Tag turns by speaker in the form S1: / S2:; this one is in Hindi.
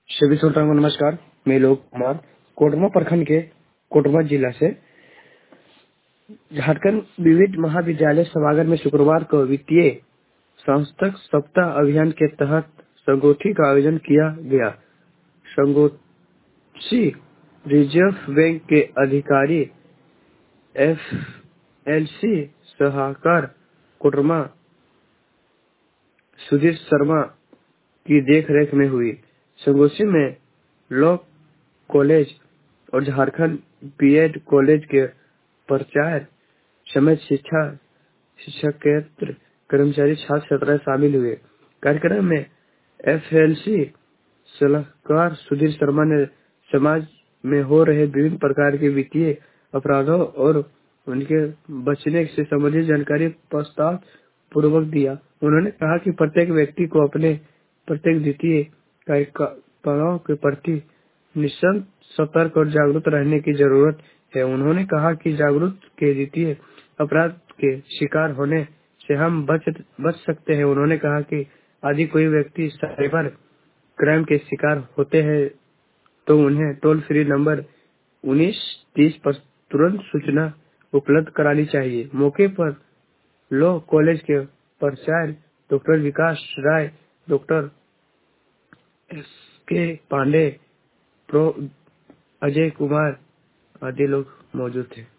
S1: सभी श्रोताओं को नमस्कार। मैं लोक कुमार कोडरमा प्रखंड के कोडरमा जिला से झारखंड विविध महाविद्यालय सभागार में शुक्रवार को वित्तीय सांस्कृतिक सप्ताह अभियान के तहत संगोष्ठी का आयोजन किया गया। संगोष्ठी रिजर्व बैंक के अधिकारी FLC सलाहकार कोडरमा सुधीर शर्मा की देखरेख में हुई। संगोष्ठी में लॉ कॉलेज और झारखंड बीएड कॉलेज के प्राचार्य समेत शिक्षकेतर कर्मचारी छात्र छात्राएं शामिल हुए। कार्यक्रम में FLC सलाहकार सुधीर शर्मा ने समाज में हो रहे विभिन्न प्रकार के वित्तीय अपराधों और उनके बचने से संबंधित जानकारी प्रस्ताव पूर्वक दिया। उन्होंने कहा कि प्रत्येक व्यक्ति को अपने प्रत्येक वित्तीय कार्यकलापों के प्रति निश्चित सतर्क और जागरूक रहने की जरूरत है। उन्होंने कहा कि जागरूक के वित्तीय अपराध के शिकार होने से हम बच सकते हैं। उन्होंने कहा कि यदि कोई व्यक्ति साइबर क्राइम के शिकार होते हैं तो उन्हें टोल फ्री नंबर 1930 पर तुरंत सूचना उपलब्ध करानी चाहिए। मौके पर लॉ कॉलेज के प्राचार्य doctor Vikas Rai, doctor SK Pandey, prof Ajay Kumar आदि लोग मौजूद थे।